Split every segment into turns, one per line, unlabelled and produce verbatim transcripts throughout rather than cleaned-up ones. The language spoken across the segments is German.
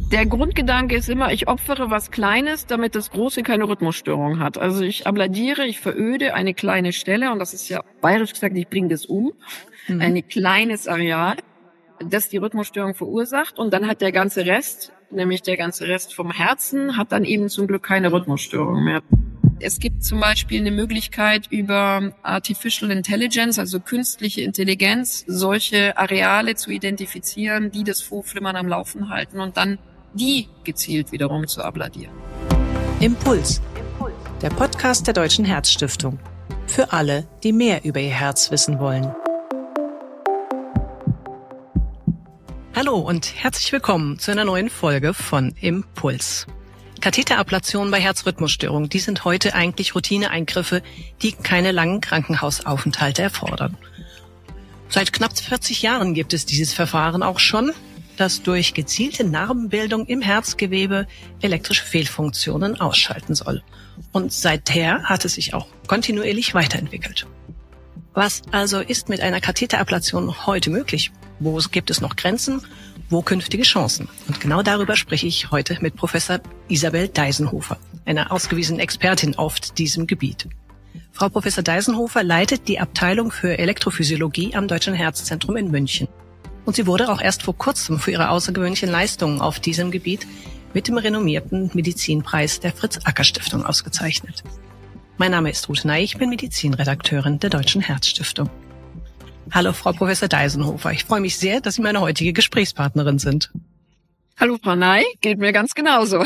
Der Grundgedanke ist immer, ich opfere was Kleines, damit das Große keine Rhythmusstörung hat. Also ich abladiere, ich veröde eine kleine Stelle, und das ist ja bayerisch gesagt, ich bringe das um, mhm. ein kleines Areal, das die Rhythmusstörung verursacht, und dann hat der ganze Rest, nämlich der ganze Rest vom Herzen, hat dann eben zum Glück keine Rhythmusstörung mehr. Es gibt zum Beispiel eine Möglichkeit, über Artificial Intelligence, also künstliche Intelligenz, solche Areale zu identifizieren, die das Vorhofflimmern am Laufen halten, und dann die gezielt wiederum zu abladieren.
Impuls, der Podcast der Deutschen Herzstiftung. Für alle, die mehr über ihr Herz wissen wollen. Hallo und herzlich willkommen zu einer neuen Folge von Impuls. Katheterablation bei Herzrhythmusstörungen, die sind heute eigentlich Routineeingriffe, die keine langen Krankenhausaufenthalte erfordern. Seit knapp vierzig Jahren gibt es dieses Verfahren auch schon, das durch gezielte Narbenbildung im Herzgewebe elektrische Fehlfunktionen ausschalten soll. Und seither hat es sich auch kontinuierlich weiterentwickelt. Was also ist mit einer Katheterablation heute möglich? Wo gibt es noch Grenzen? Wo künftige Chancen? Und genau darüber spreche ich heute mit Professor Isabel Deisenhofer, einer ausgewiesenen Expertin auf diesem Gebiet. Frau Professor Deisenhofer leitet die Abteilung für Elektrophysiologie am Deutschen Herzzentrum in München. Und sie wurde auch erst vor kurzem für ihre außergewöhnlichen Leistungen auf diesem Gebiet mit dem renommierten Medizinpreis der Fritz-Acker-Stiftung ausgezeichnet. Mein Name ist Ruth Ney, ich bin Medizinredakteurin der Deutschen Herzstiftung. Hallo, Frau Professor Deisenhofer. Ich freue mich sehr, dass Sie meine heutige Gesprächspartnerin sind.
Hallo, Frau Ney. Geht mir ganz genauso.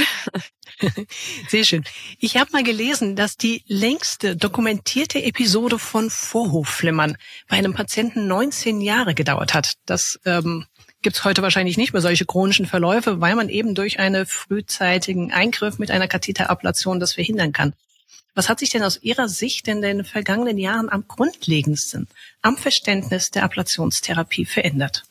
Sehr schön. Ich habe mal gelesen, dass die längste dokumentierte Episode von Vorhofflimmern bei einem Patienten neunzehn Jahre gedauert hat. Das ähm, gibt es heute wahrscheinlich nicht mehr, solche chronischen Verläufe, weil man eben durch einen frühzeitigen Eingriff mit einer Katheterablation das verhindern kann. Was hat sich denn aus Ihrer Sicht in den vergangenen Jahren am grundlegendsten am Verständnis der Ablationstherapie verändert?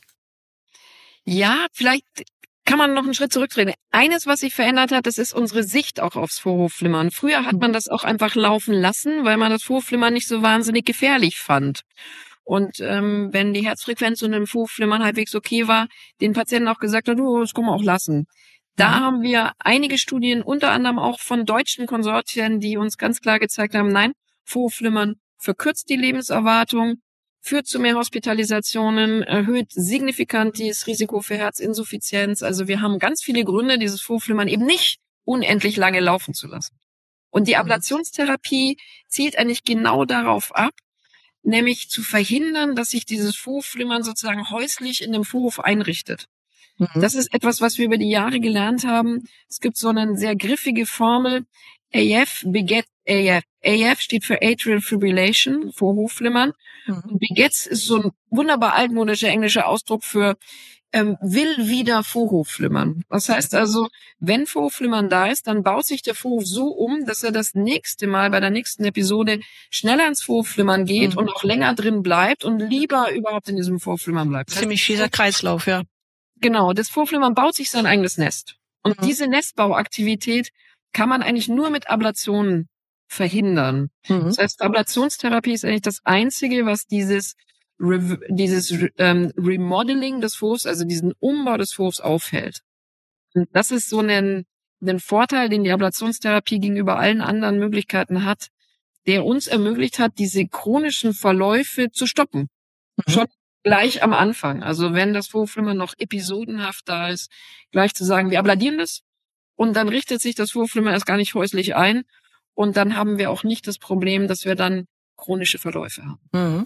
Ja, vielleicht kann man noch einen Schritt zurücktreten. Eines, was sich verändert hat, das ist unsere Sicht auch aufs Vorhofflimmern. Früher hat man das auch einfach laufen lassen, weil man das Vorhofflimmern nicht so wahnsinnig gefährlich fand. Und ähm, wenn die Herzfrequenz und dem Vorhofflimmern halbwegs okay war, den Patienten auch gesagt hat, oh, das kann man auch lassen. Da mhm. haben wir einige Studien, unter anderem auch von deutschen Konsortien, die uns ganz klar gezeigt haben, nein, Vorhofflimmern verkürzt die Lebenserwartung, führt zu mehr Hospitalisationen, erhöht signifikant das Risiko für Herzinsuffizienz. Also wir haben ganz viele Gründe, dieses Vorhofflimmern eben nicht unendlich lange laufen zu lassen. Und die Ablationstherapie zielt eigentlich genau darauf ab, nämlich zu verhindern, dass sich dieses Vorhofflimmern sozusagen häuslich in dem Vorhof einrichtet. Das ist etwas, was wir über die Jahre gelernt haben. Es gibt so eine sehr griffige Formel. A F beget A F. A F steht für Atrial Fibrillation, Vorhofflimmern. Mhm. Und begets ist so ein wunderbar altmodischer englischer Ausdruck für ähm, will wieder Vorhofflimmern. Das heißt also, wenn Vorhofflimmern da ist, dann baut sich der Vorhof so um, dass er das nächste Mal bei der nächsten Episode schneller ins Vorhofflimmern geht mhm. und auch länger drin bleibt und lieber überhaupt in diesem Vorhofflimmern bleibt. Das
Ziemlich fieser Kreislauf, ja.
Genau, das Vorhofflimmern baut sich sein eigenes Nest. Und mhm. diese Nestbauaktivität kann man eigentlich nur mit Ablationen verhindern. Mhm. Das heißt, Ablationstherapie ist eigentlich das Einzige, was dieses Re- dieses ähm, Remodeling des Vorhofs, also diesen Umbau des Vorhofs aufhält. Und das ist so ein, ein Vorteil, den die Ablationstherapie gegenüber allen anderen Möglichkeiten hat, der uns ermöglicht hat, diese chronischen Verläufe zu stoppen. Mhm. Schon gleich am Anfang. Also wenn das Vorhofflimmern noch episodenhaft da ist, gleich zu sagen, wir abladieren das und dann richtet sich das Vorhofflimmern erst gar nicht häuslich ein und dann haben wir auch nicht das Problem, dass wir dann chronische Verläufe haben.
Mhm.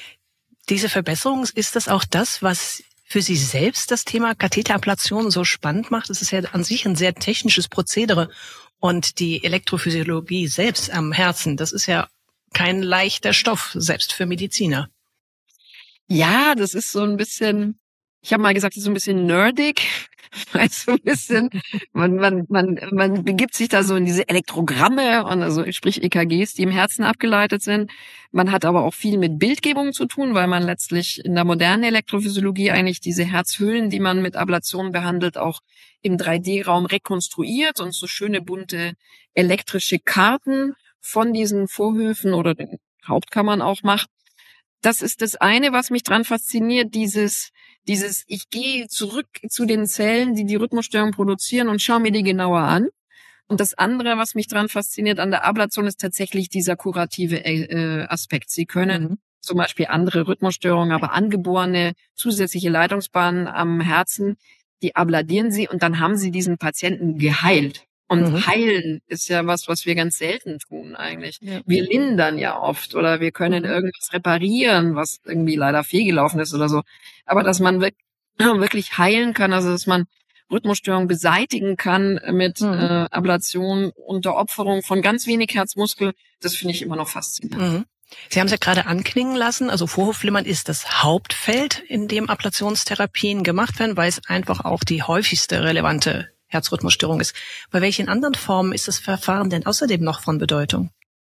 Diese Verbesserung, ist das auch das, was für Sie selbst das Thema Katheterablation so spannend macht? Es ist ja an sich ein sehr technisches Prozedere und die Elektrophysiologie selbst am Herzen, das ist ja kein leichter Stoff, selbst für Mediziner.
Ja, das ist so ein bisschen, ich habe mal gesagt, das ist so ein bisschen nerdig, weil so ein bisschen, man, man, man, man begibt sich da so in diese Elektrogramme und also sprich E K Gs, die im Herzen abgeleitet sind. Man hat aber auch viel mit Bildgebung zu tun, weil man letztlich in der modernen Elektrophysiologie eigentlich diese Herzhöhlen, die man mit Ablation behandelt, auch im drei D-Raum rekonstruiert und so schöne bunte elektrische Karten von diesen Vorhöfen oder den Hauptkammern auch macht. das ist das eine, was mich dran fasziniert, dieses, dieses, ich gehe zurück zu den Zellen, die die Rhythmusstörung produzieren und schaue mir die genauer an. Und das andere, was mich dran fasziniert an der Ablation, ist tatsächlich dieser kurative äh, Aspekt. Sie können mhm. zum Beispiel andere Rhythmusstörungen, aber angeborene zusätzliche Leitungsbahnen am Herzen, die abladieren Sie und dann haben Sie diesen Patienten geheilt. Und mhm. heilen ist ja was, was wir ganz selten tun eigentlich. Ja. Wir lindern ja oft oder wir können irgendwas reparieren, was irgendwie leider fehlgelaufen ist oder so. Aber dass man wirklich heilen kann, also dass man Rhythmusstörungen beseitigen kann mit mhm. äh, Ablation unter Opferung von ganz wenig Herzmuskel, das finde ich immer noch faszinierend.
Mhm. Sie haben es ja gerade anklingen lassen, also Vorhofflimmern ist das Hauptfeld, in dem Ablationstherapien gemacht werden, weil es einfach auch die häufigste relevante Herzrhythmusstörung ist. Bei welchen anderen Formen ist das Verfahren denn außerdem noch von Bedeutung?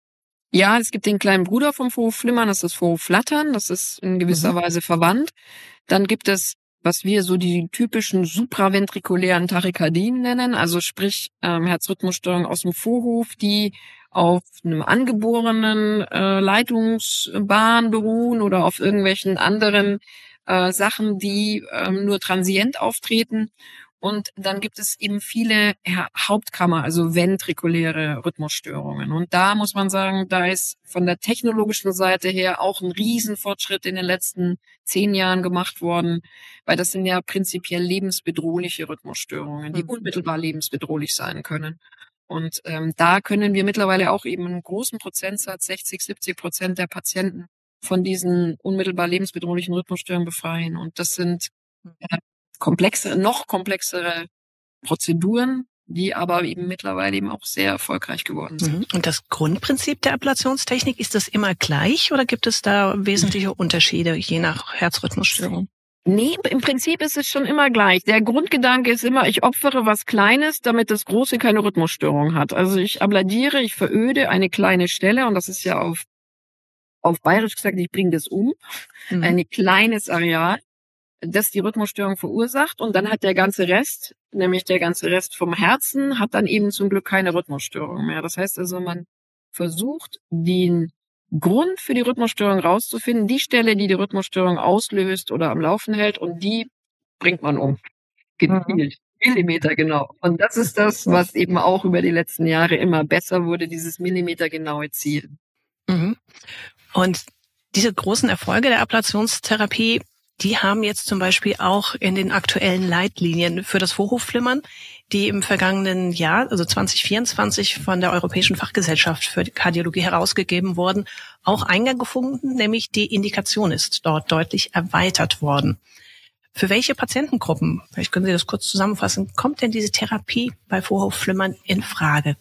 Ja, es gibt den kleinen Bruder vom Vorhofflimmern, das ist Vorhofflattern, das ist in gewisser mhm. Weise verwandt. Dann gibt es, was wir so die typischen supraventrikulären Tachykardien nennen, also sprich ähm, Herzrhythmusstörungen aus dem Vorhof, die auf einem angeborenen äh, Leitungsbahn beruhen oder auf irgendwelchen anderen äh, Sachen, die ähm, nur transient auftreten. Und dann gibt es eben viele ja, Hauptkammer, also ventrikuläre Rhythmusstörungen. Und da muss man sagen, da ist von der technologischen Seite her auch ein Riesenfortschritt in den letzten zehn Jahren gemacht worden, weil das sind ja prinzipiell lebensbedrohliche Rhythmusstörungen, die unmittelbar lebensbedrohlich sein können. Und ähm, da können wir mittlerweile auch eben einen großen Prozentsatz, sechzig, siebzig Prozent der Patienten von diesen unmittelbar lebensbedrohlichen Rhythmusstörungen befreien. Und das sind äh, komplexere, noch komplexere Prozeduren, die aber eben mittlerweile eben auch sehr erfolgreich geworden sind.
Und das Grundprinzip der Ablationstechnik, ist das immer gleich oder gibt es da wesentliche Unterschiede je nach Herzrhythmusstörung?
Nee, im Prinzip ist es schon immer gleich. Der Grundgedanke ist immer, ich opfere was Kleines, damit das Große keine Rhythmusstörung hat. Also ich abladiere, ich veröde eine kleine Stelle und das ist ja auf, auf Bayerisch gesagt, ich bringe das um, mhm. ein kleines Areal, das die Rhythmusstörung verursacht und dann hat der ganze Rest, nämlich der ganze Rest vom Herzen, hat dann eben zum Glück keine Rhythmusstörung mehr. Das heißt also, man versucht, den Grund für die Rhythmusstörung rauszufinden, die Stelle, die die Rhythmusstörung auslöst oder am Laufen hält und die bringt man um. Gezielt. Millimeter genau. Und das ist das, was eben auch über die letzten Jahre immer besser wurde, dieses millimetergenaue Ziel.
Mhm. Und diese großen Erfolge der Ablationstherapie, die haben jetzt zum Beispiel auch in den aktuellen Leitlinien für das Vorhofflimmern, die im vergangenen Jahr, also zwanzig vierundzwanzig, von der Europäischen Fachgesellschaft für Kardiologie herausgegeben wurden, auch Eingang gefunden, nämlich die Indikation ist dort deutlich erweitert worden. Für welche Patientengruppen, vielleicht können Sie das kurz zusammenfassen, kommt denn diese Therapie bei Vorhofflimmern in Frage?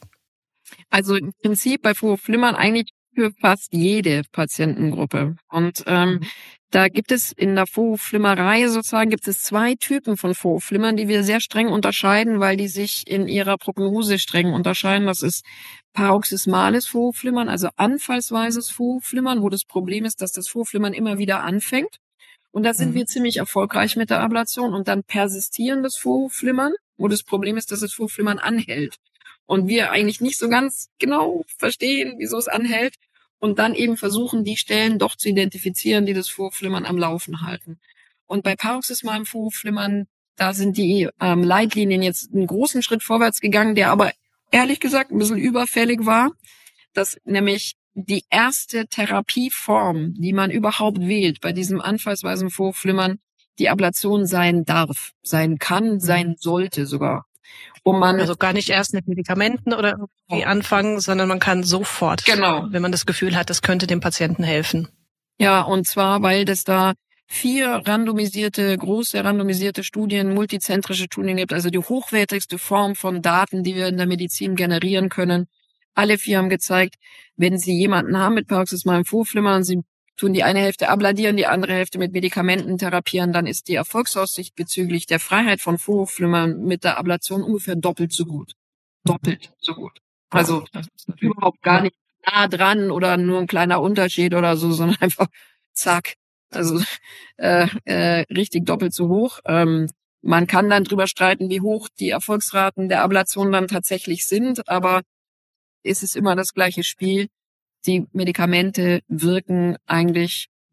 Also im Prinzip bei Vorhofflimmern eigentlich für fast jede Patientengruppe. Und ähm, da gibt es in der Vorhofflimmerei sozusagen gibt es zwei Typen von Vorhofflimmern, die wir sehr streng unterscheiden, weil die sich in ihrer Prognose streng unterscheiden. Das ist paroxysmales Vorhofflimmern, also anfallsweises Vorhofflimmern, wo das Problem ist, dass das Vorhofflimmern immer wieder anfängt. Und da sind mhm. wir ziemlich erfolgreich mit der Ablation. Und dann persistierendes Vorhofflimmern, wo das Problem ist, dass das Vorhofflimmern anhält. Und wir eigentlich nicht so ganz genau verstehen, wieso es anhält. Und dann eben versuchen, die Stellen doch zu identifizieren, die das Vorhofflimmern am Laufen halten. Und bei paroxysmalem Vorhofflimmern, da sind die ähm, Leitlinien jetzt einen großen Schritt vorwärts gegangen, der aber ehrlich gesagt ein bisschen überfällig war, dass nämlich die erste Therapieform, die man überhaupt wählt bei diesem anfallsweisen Vorhofflimmern, die Ablation sein darf, sein kann, sein sollte sogar.
Wo man also gar nicht erst mit Medikamenten oder irgendwie anfangen, sondern man kann sofort,
genau,
wenn man das Gefühl hat, das könnte dem Patienten helfen.
Ja, und zwar, weil das da vier randomisierte, große randomisierte Studien, multizentrische Studien gibt, also die hochwertigste Form von Daten, die wir in der Medizin generieren können. Alle vier haben gezeigt, wenn Sie jemanden haben mit paroxysmalem Vorhofflimmern, Sie tun die eine Hälfte abladieren, die andere Hälfte mit Medikamenten therapieren, dann ist die Erfolgsaussicht bezüglich der Freiheit von Vorhofflimmern mit der Ablation ungefähr doppelt so gut. Doppelt so gut. Also überhaupt gar nicht nah dran oder nur ein kleiner Unterschied oder so, sondern einfach zack. Also äh, äh, richtig doppelt so hoch. Ähm, man kann dann drüber streiten, wie hoch die Erfolgsraten der Ablation dann tatsächlich sind, aber es ist immer das gleiche Spiel. Die Medikamente wirken eigentlich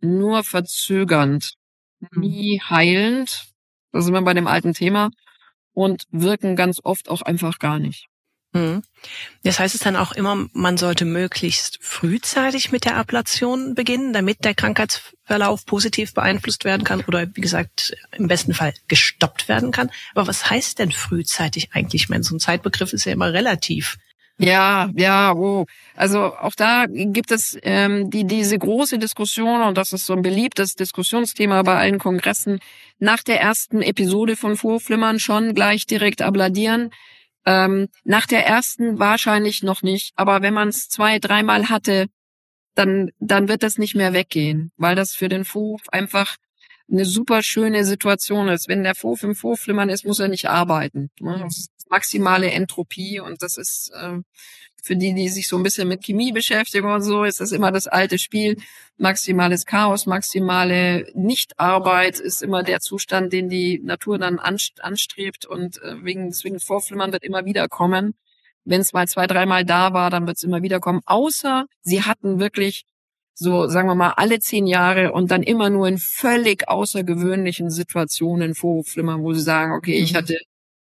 nur verzögernd, nie heilend. Da sind wir bei dem alten Thema und wirken ganz oft auch einfach gar nicht.
Mhm. Das heißt es dann auch immer, man sollte möglichst frühzeitig mit der Ablation beginnen, damit der Krankheitsverlauf positiv beeinflusst werden kann oder, wie gesagt, im besten Fall gestoppt werden kann. Aber was heißt denn frühzeitig eigentlich? Ich meine, so ein Zeitbegriff ist ja immer relativ.
Ja, ja, oh. Also auch da gibt es ähm, die diese große Diskussion, und das ist so ein beliebtes Diskussionsthema bei allen Kongressen, nach der ersten Episode von Vorhofflimmern schon gleich direkt abladieren. Ähm, nach der ersten wahrscheinlich noch nicht, aber wenn man es zwei, dreimal hatte, dann dann wird das nicht mehr weggehen, weil das für den Vorhof einfach eine super schöne Situation ist. Wenn der Vorhof im Vorhofflimmern ist, muss er nicht arbeiten. Das ist maximale Entropie, und das ist äh, für die, die sich so ein bisschen mit Chemie beschäftigen und so, ist das immer das alte Spiel. Maximales Chaos, maximale Nichtarbeit ist immer der Zustand, den die Natur dann anstrebt, und äh, wegen deswegen Vorhofflimmern wird immer wieder kommen. Wenn es mal zwei, dreimal da war, dann wird es immer wieder kommen. Außer sie hatten wirklich so, sagen wir mal, alle zehn Jahre und dann immer nur in völlig außergewöhnlichen Situationen Vorhofflimmern, wo sie sagen, okay, ich hatte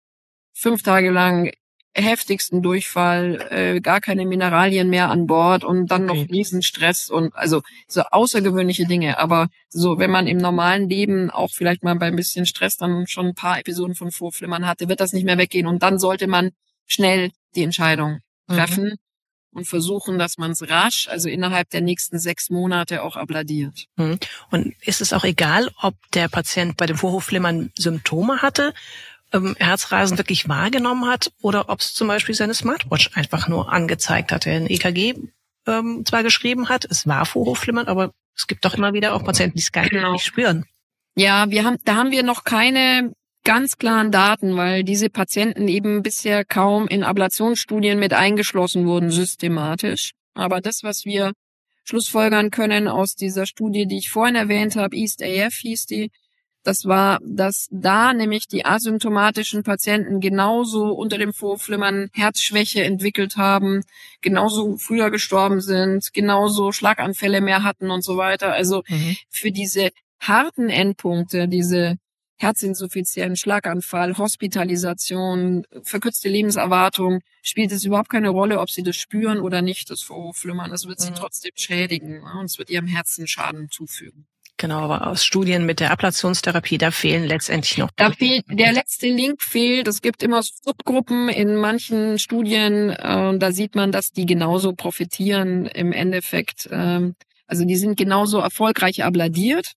fünf Tage lang heftigsten Durchfall, äh, gar keine Mineralien mehr an Bord und dann noch Riesenstress und also so außergewöhnliche Dinge. Aber so, wenn man im normalen Leben auch vielleicht mal bei ein bisschen Stress dann schon ein paar Episoden von Vorhofflimmern hatte, wird das nicht mehr weggehen. Und dann sollte man schnell die Entscheidung treffen mhm. und versuchen, dass man es rasch, also innerhalb der nächsten sechs Monate auch abladiert.
Mhm. Und ist es auch egal, ob der Patient bei dem Vorhofflimmern Symptome hatte, ähm, Herzrasen wirklich wahrgenommen hat, oder ob es zum Beispiel seine Smartwatch einfach nur angezeigt hat. Der ein E K G ähm, zwar geschrieben hat, es war Vorhofflimmern, aber es gibt doch immer wieder auch Patienten, die es gar
genau.
nicht spüren.
Ja, wir haben, da haben wir noch keine ganz klaren Daten, weil diese Patienten eben bisher kaum in Ablationsstudien mit eingeschlossen wurden, systematisch. Aber das, was wir schlussfolgern können aus dieser Studie, die ich vorhin erwähnt habe, EAST-A F hieß die, das war, dass da nämlich die asymptomatischen Patienten genauso unter dem Vorhofflimmern Herzschwäche entwickelt haben, genauso früher gestorben sind, genauso Schlaganfälle mehr hatten und so weiter. Also mhm. für diese harten Endpunkte, diese Herzinsuffizienz, Schlaganfall, Hospitalisation, verkürzte Lebenserwartung, spielt es überhaupt keine Rolle, ob sie das spüren oder nicht, das Vorhofflimmern. Das wird mhm. sie trotzdem schädigen und es wird ihrem Herzen Schaden zufügen.
Genau, aber aus Studien mit der Ablationstherapie, da fehlen letztendlich noch.
Da fehlt, der letzte Link fehlt. Es gibt immer Subgruppen in manchen Studien, äh, da sieht man, dass die genauso profitieren im Endeffekt. Ähm, also die sind genauso erfolgreich abladiert.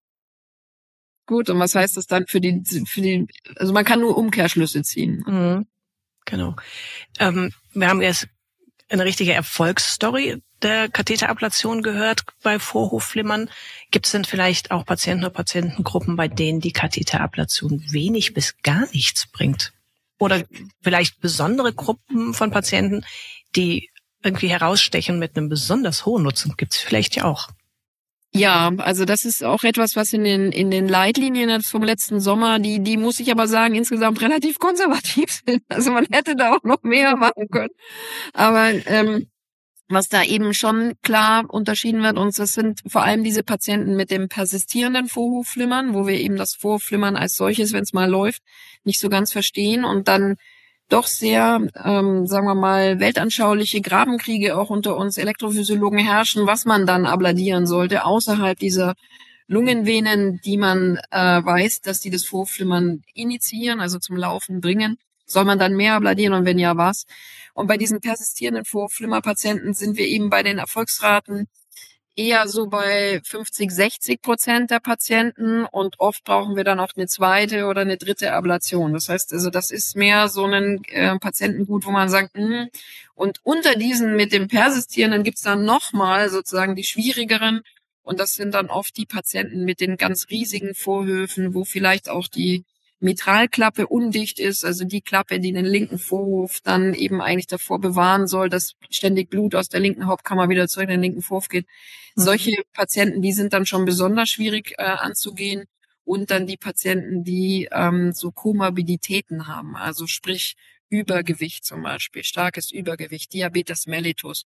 Gut, und was heißt das dann für die, für die, also man kann nur Umkehrschlüsse ziehen.
Mhm, genau. Ähm, wir haben jetzt eine richtige Erfolgsstory der Katheterablation gehört bei Vorhofflimmern. Gibt es denn vielleicht auch Patienten oder Patientengruppen, bei denen die Katheterablation wenig bis gar nichts bringt? Oder vielleicht besondere Gruppen von Patienten, die irgendwie herausstechen mit einem besonders hohen Nutzen? Gibt es vielleicht ja auch.
Ja, also das ist auch etwas, was in den in den Leitlinien vom letzten Sommer, die die muss ich aber sagen, insgesamt relativ konservativ sind. Also man hätte da auch noch mehr machen können. Aber ähm, was da eben schon klar unterschieden wird, und das sind vor allem diese Patienten mit dem persistierenden Vorhofflimmern, wo wir eben das Vorhofflimmern als solches, wenn es mal läuft, nicht so ganz verstehen und dann doch sehr, ähm, sagen wir mal, weltanschauliche Grabenkriege auch unter uns Elektrophysiologen herrschen, was man dann abladieren sollte, außerhalb dieser Lungenvenen, die man äh, weiß, dass die das Vorhofflimmern initiieren, also zum Laufen bringen. Soll man dann mehr abladieren und wenn ja, was? Und bei diesen persistierenden Vorhofflimmerpatienten sind wir eben bei den Erfolgsraten eher so bei fünfzig, sechzig Prozent der Patienten und oft brauchen wir dann auch eine zweite oder eine dritte Ablation. Das heißt also, das ist mehr so ein äh, Patientengut, wo man sagt, mh. Und unter diesen mit dem persistierenden gibt's dann nochmal sozusagen die schwierigeren und das sind dann oft die Patienten mit den ganz riesigen Vorhöfen, wo vielleicht auch die Mitralklappe undicht ist, also die Klappe, die den linken Vorhof dann eben eigentlich davor bewahren soll, dass ständig Blut aus der linken Hauptkammer wieder zurück in den linken Vorhof geht. Mhm. Solche Patienten, die sind dann schon besonders schwierig äh, anzugehen. Und dann die Patienten, die ähm, so Komorbiditäten haben, also sprich Übergewicht zum Beispiel, starkes Übergewicht, Diabetes mellitus.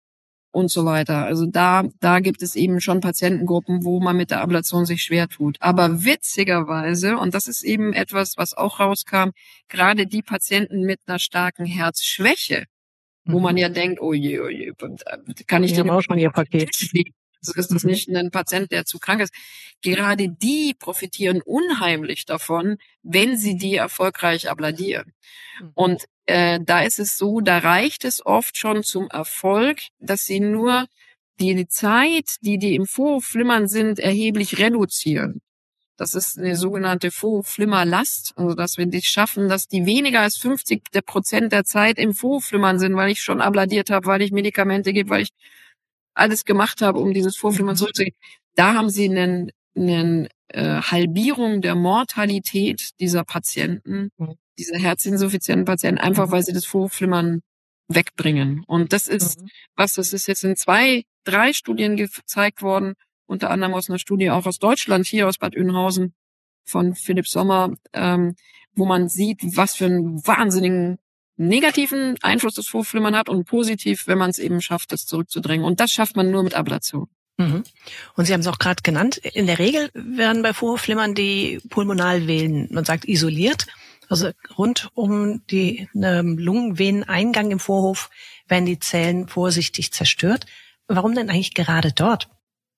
und so weiter. Also da, da gibt es eben schon Patientengruppen, wo man mit der Ablation sich schwer tut. Aber witzigerweise, und das ist eben etwas, was auch rauskam, gerade die Patienten mit einer starken Herzschwäche, wo man ja denkt, oh je, oh je, kann ich
die
den
haben auch schon ihr Paket.
So ist das nicht ein Patient, der zu krank ist. Gerade die profitieren unheimlich davon, wenn sie die erfolgreich abladieren. Und äh, da ist es so, da reicht es oft schon zum Erfolg, dass sie nur die Zeit, die die im Vorhofflimmern sind, erheblich reduzieren. Das ist eine sogenannte Vorhofflimmerlast, also dass wir das schaffen, dass die weniger als fünfzig Prozent der Zeit im Vorhofflimmern sind, weil ich schon abladiert habe, weil ich Medikamente gebe, weil ich alles gemacht habe, um dieses Vorflimmern zurückzugehen. Da haben sie einen, einen äh, Halbierung der Mortalität dieser Patienten, dieser herzinsuffizienten Patienten, einfach weil sie das Vorflimmern wegbringen. Und das ist was, das ist jetzt in zwei, drei Studien gezeigt worden, unter anderem aus einer Studie auch aus Deutschland, hier aus Bad Oeynhausen von Philipp Sommer, ähm, wo man sieht, was für einen wahnsinnigen negativen Einfluss das Vorflimmern hat und positiv, wenn man es eben schafft, das zurückzudrängen. Und das schafft man nur mit Ablation.
Mhm. Und Sie haben es auch gerade genannt, in der Regel werden bei Vorhofflimmern die Pulmonalvenen, man sagt isoliert, also rund um die ähm, Lungenveneneingang im Vorhof werden die Zellen vorsichtig zerstört. Warum denn eigentlich gerade dort?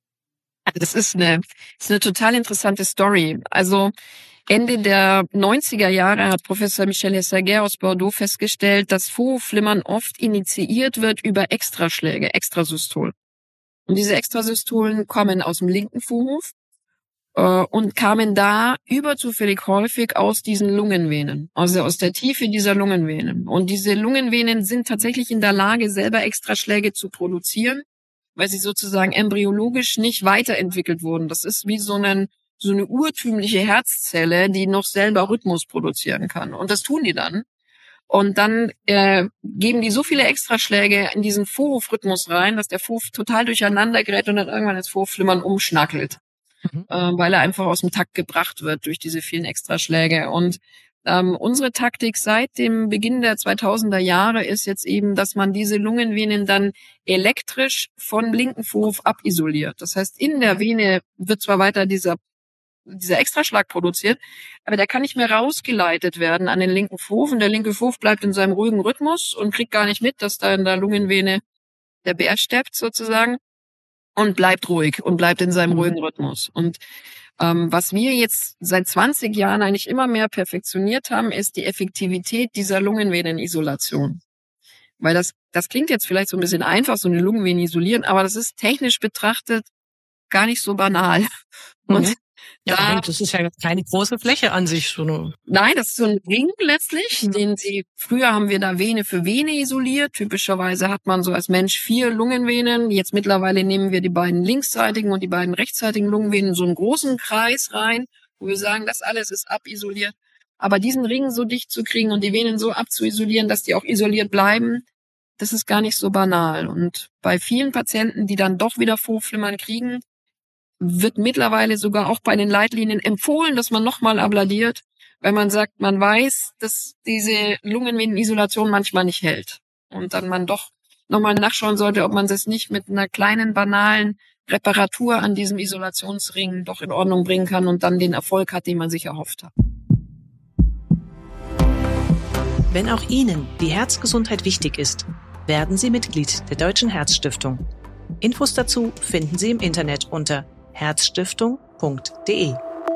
Das ist eine, das ist eine total interessante Story. Also Ende der neunziger Jahre hat Professor Michel Hessaguer aus Bordeaux festgestellt, dass Vorhofflimmern oft initiiert wird über Extraschläge, Extrasystol. Und diese Extrasystolen kommen aus dem linken Vorhof äh, und kamen da überzufällig häufig aus diesen Lungenvenen, also aus der Tiefe dieser Lungenvenen. Und diese Lungenvenen sind tatsächlich in der Lage, selber Extraschläge zu produzieren, weil sie sozusagen embryologisch nicht weiterentwickelt wurden. Das ist wie so ein so eine urtümliche Herzzelle, die noch selber Rhythmus produzieren kann. Und das tun die dann. Und dann äh, geben die so viele Extraschläge in diesen Vorhofrhythmus rein, dass der Vorhof total durcheinander gerät und dann irgendwann das Vorhofflimmern umschnackelt, mhm. äh, weil er einfach aus dem Takt gebracht wird durch diese vielen Extraschläge. Und ähm, unsere Taktik seit dem Beginn der zweitausender Jahre ist jetzt eben, dass man diese Lungenvenen dann elektrisch vom linken Vorhof abisoliert. Das heißt, in der Vene wird zwar weiter dieser dieser Extraschlag produziert, aber der kann nicht mehr rausgeleitet werden an den linken Vorhof. Und der linke Vorhof bleibt in seinem ruhigen Rhythmus und kriegt gar nicht mit, dass da in der Lungenvene der Bär steppt sozusagen und bleibt ruhig und bleibt in seinem ruhigen Rhythmus. Und ähm, was wir jetzt seit zwanzig Jahren eigentlich immer mehr perfektioniert haben, ist die Effektivität dieser Lungenvenenisolation. Weil das, das klingt jetzt vielleicht so ein bisschen einfach, so eine Lungenvene isolieren, aber das ist technisch betrachtet gar nicht so banal. Und
mhm. Ja, da, das ist ja keine große Fläche an sich. So eine
Nein, das ist so ein Ring letztlich, mhm. den sie, früher haben wir da Vene für Vene isoliert. Typischerweise hat man so als Mensch vier Lungenvenen. Jetzt mittlerweile nehmen wir die beiden linksseitigen und die beiden rechtsseitigen Lungenvenen in so einen großen Kreis rein, wo wir sagen, das alles ist abisoliert. Aber diesen Ring so dicht zu kriegen und die Venen so abzuisolieren, dass die auch isoliert bleiben, das ist gar nicht so banal. Und bei vielen Patienten, die dann doch wieder Vorhofflimmern kriegen, wird mittlerweile sogar auch bei den Leitlinien empfohlen, dass man nochmal abladiert, weil man sagt, man weiß, dass diese Lungenvenenisolation manchmal nicht hält. Und dann man doch nochmal nachschauen sollte, ob man das nicht mit einer kleinen, banalen Reparatur an diesem Isolationsring doch in Ordnung bringen kann und dann den Erfolg hat, den man sich erhofft hat.
Wenn auch Ihnen die Herzgesundheit wichtig ist, werden Sie Mitglied der Deutschen Herzstiftung. Infos dazu finden Sie im Internet unter herzstiftung punkt de.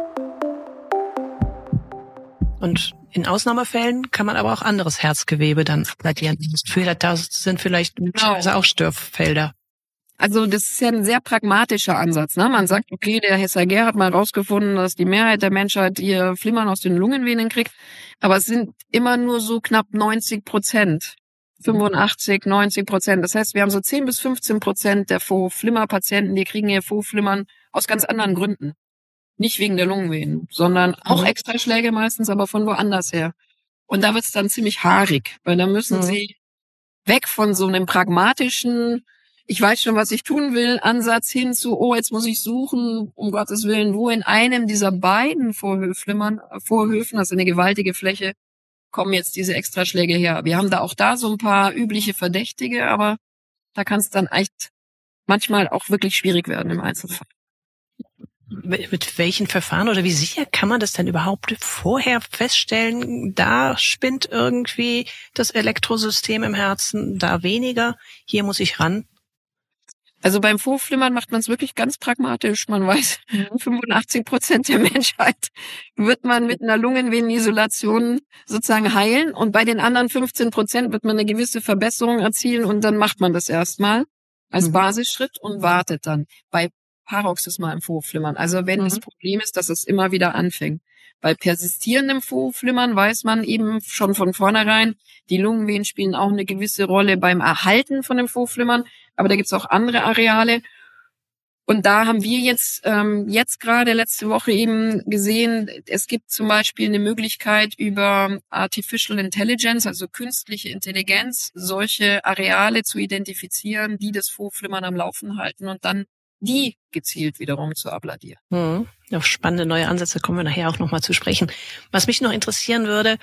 Und in Ausnahmefällen kann man aber auch anderes Herzgewebe dann abladieren. Das sind vielleicht möglicherweise auch Störfelder.
Also das ist ja ein sehr pragmatischer Ansatz. Ne? Man sagt, okay, der Hessaguer hat mal rausgefunden, dass die Mehrheit der Menschheit ihr Flimmern aus den Lungenvenen kriegt, aber es sind immer nur so knapp neunzig Prozent. fünfundachtzig, neunzig Prozent. Das heißt, wir haben so zehn bis fünfzehn Prozent der Vorhofflimmer-Patienten, die kriegen ihr Vorhofflimmern aus ganz anderen Gründen. Nicht wegen der Lungenvenen, sondern auch Extraschläge meistens, aber von woanders her. Und da wird's dann ziemlich haarig, weil da müssen mhm. sie weg von so einem pragmatischen, ich weiß schon, was ich tun will, Ansatz hin zu, oh, jetzt muss ich suchen, um Gottes Willen, wo in einem dieser beiden Vorhofflimmern, Vorhöfen, also eine gewaltige Fläche, kommen jetzt diese Extraschläge her. Wir haben da auch da so ein paar übliche Verdächtige, aber Da kann es dann echt manchmal auch wirklich schwierig werden im Einzelfall.
Mit welchen Verfahren oder wie sicher kann man das denn überhaupt vorher feststellen? Da spinnt irgendwie das Elektrosystem im Herzen, da weniger. Hier muss ich ran.
Also beim Vorhofflimmern macht man es wirklich ganz pragmatisch. Man weiß, fünfundachtzig Prozent der Menschheit wird man mit einer Lungenvenenisolation sozusagen heilen. Und bei den anderen fünfzehn Prozent wird man eine gewisse Verbesserung erzielen. Und dann macht man das erstmal als mhm. Basisschritt und wartet dann bei paroxysmalem Vorhofflimmern. Also wenn mhm. das Problem ist, dass es immer wieder anfängt. Bei persistierendem Vorhofflimmern weiß man eben schon von vornherein, die Lungenvenen spielen auch eine gewisse Rolle beim Erhalten von dem Vorhofflimmern, aber da gibt's auch andere Areale. Und da haben wir jetzt ähm, jetzt gerade letzte Woche eben gesehen, es gibt zum Beispiel eine Möglichkeit über Artificial Intelligence, also künstliche Intelligenz, solche Areale zu identifizieren, die das Vorhofflimmern am Laufen halten und dann die gezielt wiederum zu abladieren.
Hm. Auf spannende neue Ansätze kommen wir nachher auch nochmal zu sprechen. Was mich noch interessieren würde,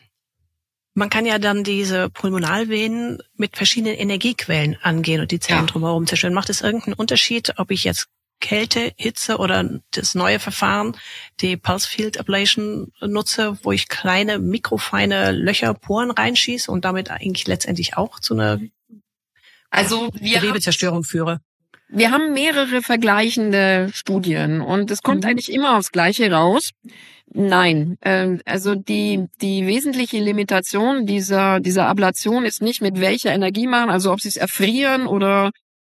man kann ja dann diese Pulmonalvenen mit verschiedenen Energiequellen angehen und die Zellen ja. drumherum zerstören. Macht es irgendeinen Unterschied, ob ich jetzt Kälte, Hitze oder das neue Verfahren, die Pulse Field Ablation nutze, wo ich kleine, mikrofeine Löcher, Poren reinschieße und damit eigentlich letztendlich auch zu einer
also wir
Gewebezerstörung führe?
Wir haben mehrere vergleichende Studien und es kommt mhm. eigentlich immer aufs Gleiche raus. Nein, äh, also die die wesentliche Limitation dieser dieser Ablation ist nicht mit welcher Energie machen, also ob sie es erfrieren oder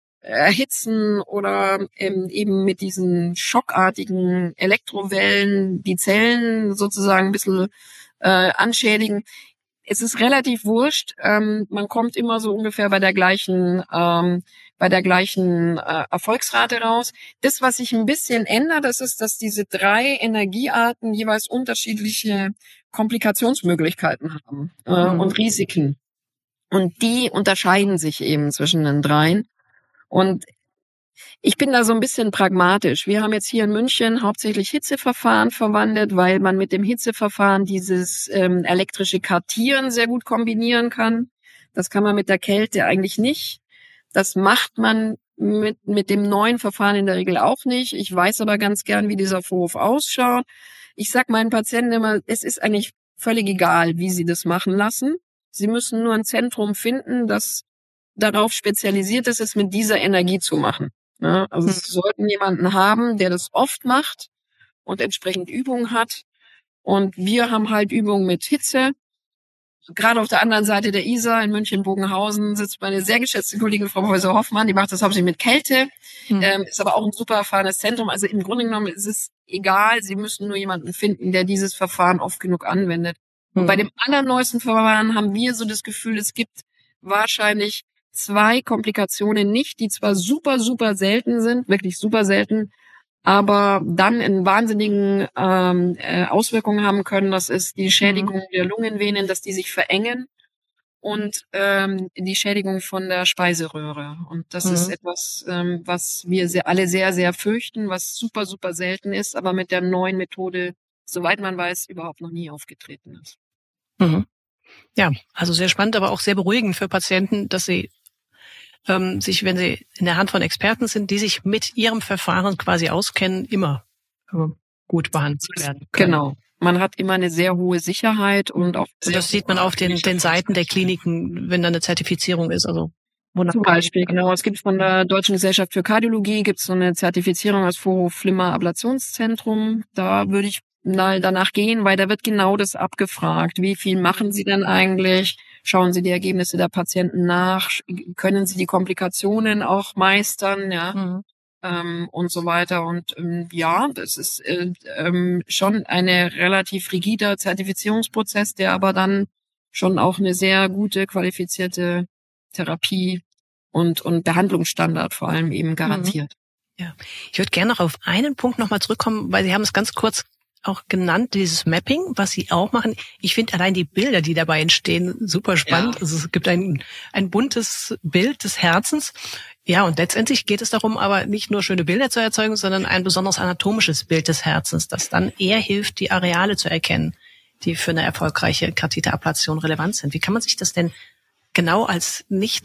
erhitzen oder ähm, eben mit diesen schockartigen Elektrowellen die Zellen sozusagen ein bisschen äh, anschädigen. Es ist relativ wurscht. Ähm, man kommt immer so ungefähr bei der gleichen ähm, bei der gleichen äh, Erfolgsrate raus. Das, was sich ein bisschen ändert, das ist, dass diese drei Energiearten jeweils unterschiedliche Komplikationsmöglichkeiten haben äh, mhm. und Risiken. Und die unterscheiden sich eben zwischen den dreien. Und ich bin da so ein bisschen pragmatisch. Wir haben jetzt hier in München hauptsächlich Hitzeverfahren verwendet, weil man mit dem Hitzeverfahren dieses ähm, elektrische Kartieren sehr gut kombinieren kann. Das kann man mit der Kälte eigentlich nicht. Das macht man mit mit dem neuen Verfahren in der Regel auch nicht. Ich weiß aber ganz gern, wie dieser Vorhof ausschaut. Ich sag meinen Patienten immer, es ist eigentlich völlig egal, wie sie das machen lassen. Sie müssen nur ein Zentrum finden, das darauf spezialisiert ist, es mit dieser Energie zu machen. Ja, also mhm. sie sollten jemanden haben, der das oft macht und entsprechend Übungen hat. Und wir haben halt Übungen mit Hitze. Gerade auf der anderen Seite der Isar in München-Bogenhausen sitzt meine sehr geschätzte Kollegin Frau Professor Hoffmann, die macht das hauptsächlich mit Kälte, mhm. ähm, ist aber auch ein super erfahrenes Zentrum. Also im Grunde genommen ist es egal, Sie müssen nur jemanden finden, der dieses Verfahren oft genug anwendet. Mhm. Und bei dem allerneuesten Verfahren haben wir so das Gefühl, es gibt wahrscheinlich zwei Komplikationen nicht, die zwar super, super selten sind, wirklich super selten, aber dann in wahnsinnigen ähm, äh, Auswirkungen haben können. Das ist die Schädigung mhm. der Lungenvenen, dass die sich verengen und ähm, die Schädigung von der Speiseröhre. Und das mhm. ist etwas, ähm, was wir sehr, alle sehr, sehr fürchten, was super, super selten ist, aber mit der neuen Methode, soweit man weiß, überhaupt noch nie aufgetreten ist.
Mhm. Ja, also sehr spannend, aber auch sehr beruhigend für Patienten, dass sie ähm, sich, wenn sie in der Hand von Experten sind, die sich mit ihrem Verfahren quasi auskennen, immer äh, gut behandelt werden können.
Genau. Man hat immer eine sehr hohe Sicherheit und auch
und das sieht man auf den, den Seiten der Kliniken, wenn da eine Zertifizierung ist. Also
zum Beispiel, genau. Es gibt von der Deutschen Gesellschaft für Kardiologie gibt's so eine Zertifizierung als Vorhofflimmer-Ablationszentrum. Da würde ich mal danach gehen, weil da wird genau das abgefragt. Wie viel machen Sie denn eigentlich? Schauen Sie die Ergebnisse der Patienten nach? Können Sie die Komplikationen auch meistern? Ja. Mhm. Ähm, und so weiter. Und ähm, ja, das ist äh, ähm, schon eine relativ rigider Zertifizierungsprozess, der aber dann schon auch eine sehr gute, qualifizierte Therapie und und Behandlungsstandard vor allem eben garantiert.
Ja, ich würde gerne noch auf einen Punkt nochmal zurückkommen, weil Sie haben es ganz kurz auch genannt, dieses Mapping, was Sie auch machen. Ich finde allein die Bilder, die dabei entstehen, super spannend. Ja. Also es gibt ein ein buntes Bild des Herzens. Ja, und letztendlich geht es darum, aber nicht nur schöne Bilder zu erzeugen, sondern ein besonders anatomisches Bild des Herzens, das dann eher hilft, die Areale zu erkennen, die für eine erfolgreiche Katheterablation relevant sind. Wie kann man sich das denn genau als nicht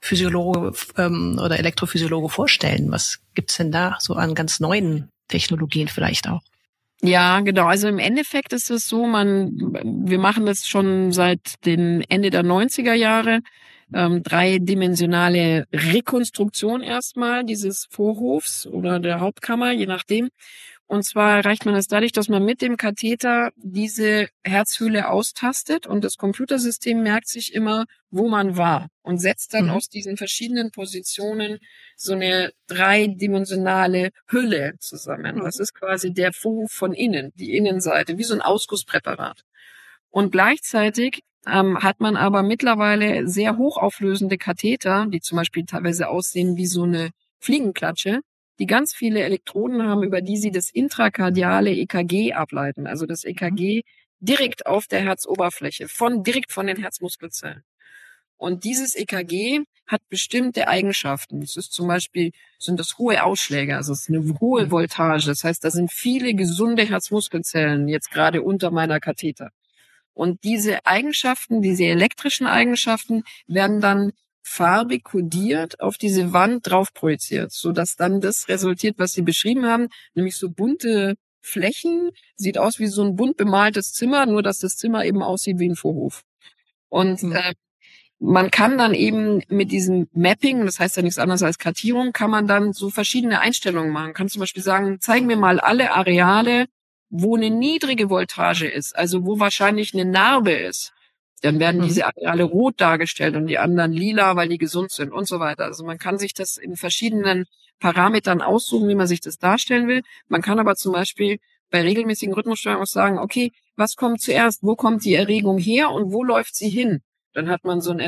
Physiologe ähm, oder Elektrophysiologe vorstellen? Was gibt's denn da so an ganz neuen Technologien vielleicht auch?
Ja, genau. Also im Endeffekt ist es so, man, wir machen das schon seit den Ende der neunziger Jahre. Ähm, dreidimensionale Rekonstruktion erstmal dieses Vorhofs oder der Hauptkammer, je nachdem. Und zwar erreicht man es dadurch, dass man mit dem Katheter diese Herzhöhle austastet und das Computersystem merkt sich immer, wo man war und setzt dann mhm. aus diesen verschiedenen Positionen so eine dreidimensionale Hülle zusammen. Das ist quasi der Vorhof von innen, die Innenseite, wie so ein Ausgusspräparat. Und gleichzeitig ähm, hat man aber mittlerweile sehr hochauflösende Katheter, die zum Beispiel teilweise aussehen wie so eine Fliegenklatsche, die ganz viele Elektroden haben, über die sie das intrakardiale E K G ableiten. Also das E K G direkt auf der Herzoberfläche, von direkt von den Herzmuskelzellen. Und dieses E K G hat bestimmte Eigenschaften. Das ist zum Beispiel, sind das hohe Ausschläge, also es ist eine hohe Voltage. Das heißt, da sind viele gesunde Herzmuskelzellen jetzt gerade unter meiner Katheter. Und diese Eigenschaften, diese elektrischen Eigenschaften werden dann farbig kodiert auf diese Wand drauf projiziert, so dass dann das resultiert, was Sie beschrieben haben, nämlich so bunte Flächen, sieht aus wie so ein bunt bemaltes Zimmer, nur dass das Zimmer eben aussieht wie ein Vorhof. Und mhm. äh, man kann dann eben mit diesem Mapping, das heißt ja nichts anderes als Kartierung, kann man dann so verschiedene Einstellungen machen. Man kann zum Beispiel sagen, zeigen mir mal alle Areale, wo eine niedrige Voltage ist, also wo wahrscheinlich eine Narbe ist. Dann werden mhm. diese Areale rot dargestellt und die anderen lila, weil die gesund sind und so weiter. Also man kann sich das in verschiedenen Parametern aussuchen, wie man sich das darstellen will. Man kann aber zum Beispiel bei regelmäßigen Rhythmusstörungen auch sagen, okay, was kommt zuerst? Wo kommt die Erregung her und wo läuft sie hin? Dann hat man so ein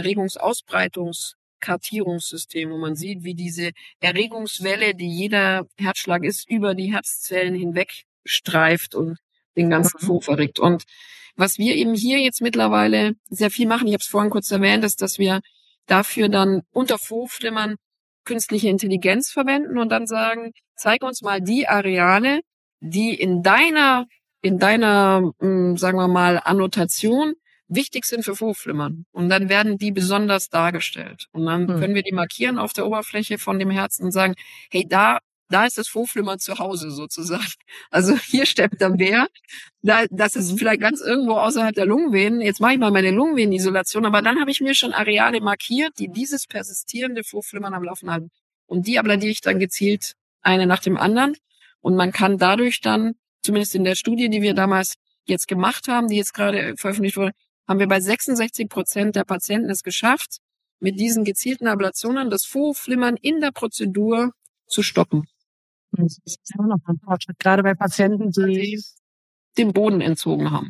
Erregungsausbreitungskartierungssystem, wo man sieht, wie diese Erregungswelle, die jeder Herzschlag ist, über die Herzzellen hinweg streift und den ganzen Vorhof erregt. Und was wir eben hier jetzt mittlerweile sehr viel machen, ich habe es vorhin kurz erwähnt, ist, dass wir dafür dann unter Vorhofflimmern künstliche Intelligenz verwenden und dann sagen, zeig uns mal die Areale, die in deiner, in deiner, sagen wir mal, Annotation wichtig sind für Vorhofflimmern. Und dann werden die besonders dargestellt. Und dann können wir die markieren auf der Oberfläche von dem Herzen und sagen, hey, da Da ist das Vorhofflimmern zu Hause sozusagen. Also hier steppt der Bär. Da, das ist vielleicht ganz irgendwo außerhalb der Lungenvenen. Jetzt mache ich mal meine Lungenvenenisolation, aber dann habe ich mir schon Areale markiert, die dieses persistierende Vorhofflimmern am Laufen halten. Und die abladiere ich dann gezielt eine nach dem anderen. Und man kann dadurch dann, zumindest in der Studie, die wir damals jetzt gemacht haben, die jetzt gerade veröffentlicht wurde, haben wir bei sechsundsechzig Prozent der Patienten es geschafft, mit diesen gezielten Ablationen das Vorhofflimmern in der Prozedur zu stoppen.
Das ist ja noch ein Fortschritt, gerade bei Patienten, die
den Boden entzogen haben.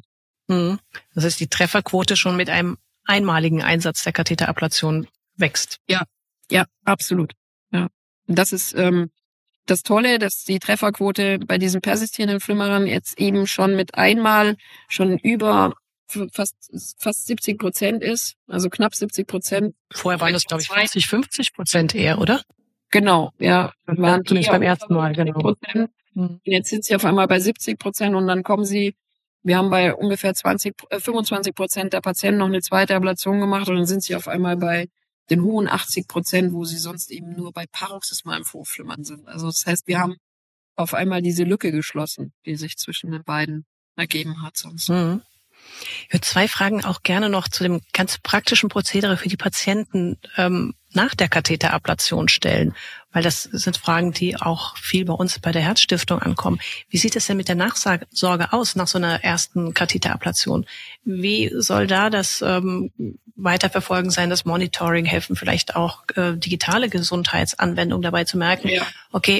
Das heißt, die Trefferquote schon mit einem einmaligen Einsatz der Katheterablation wächst.
Ja, ja, absolut. Ja, und das ist ähm, das Tolle, dass die Trefferquote bei diesen persistierenden Flimmerern jetzt eben schon mit einmal schon über fast fast siebzig Prozent ist, also knapp siebzig Prozent.
Vorher waren das, glaube ich, vierzig, fünfzig Prozent eher, oder?
Genau, ja.
Wir waren zunächst beim ersten Mal, genau.
Mhm. Jetzt sind sie auf einmal bei siebzig Prozent und dann kommen sie, wir haben bei ungefähr zwanzig, fünfundzwanzig Prozent der Patienten noch eine zweite Ablation gemacht und dann sind sie auf einmal bei den hohen achtzig Prozent, wo sie sonst eben nur bei paroxysmalem Vorhofflimmern sind. Also das heißt, wir haben auf einmal diese Lücke geschlossen, die sich zwischen den beiden ergeben hat sonst.
Mhm. Ich würde zwei Fragen auch gerne noch zu dem ganz praktischen Prozedere für die Patienten ähm, nach der Katheterablation stellen, weil das sind Fragen, die auch viel bei uns bei der Herzstiftung ankommen. Wie sieht es denn mit der Nachsorge aus nach so einer ersten Katheterablation? Wie soll da das ähm, Weiterverfolgen sein, das Monitoring helfen, vielleicht auch äh, digitale Gesundheitsanwendungen dabei zu merken, ja. okay,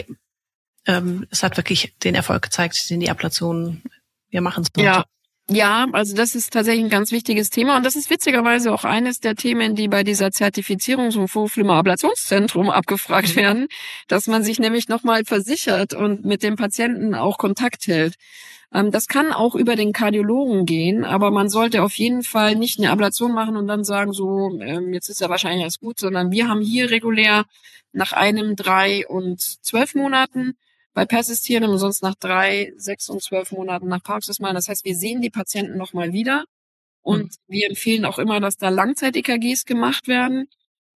ähm, es hat wirklich den Erfolg gezeigt, den die Ablation, wir machen es.
Ja. Ja, also das ist tatsächlich ein ganz wichtiges Thema und das ist witzigerweise auch eines der Themen, die bei dieser Zertifizierung zum Vorhofflimmerablationsstrom abgefragt werden, dass man sich nämlich nochmal versichert und mit dem Patienten auch Kontakt hält. Das kann auch über den Kardiologen gehen, aber man sollte auf jeden Fall nicht eine Ablation machen und dann sagen so, jetzt ist ja wahrscheinlich alles gut, sondern wir haben hier regulär nach einem, drei und zwölf Monaten bei persistierendem und sonst nach drei, sechs und zwölf Monaten nach paroxysmalem. Das heißt, wir sehen die Patienten nochmal wieder und mhm. wir empfehlen auch immer, dass da Langzeit-E K Gs gemacht werden.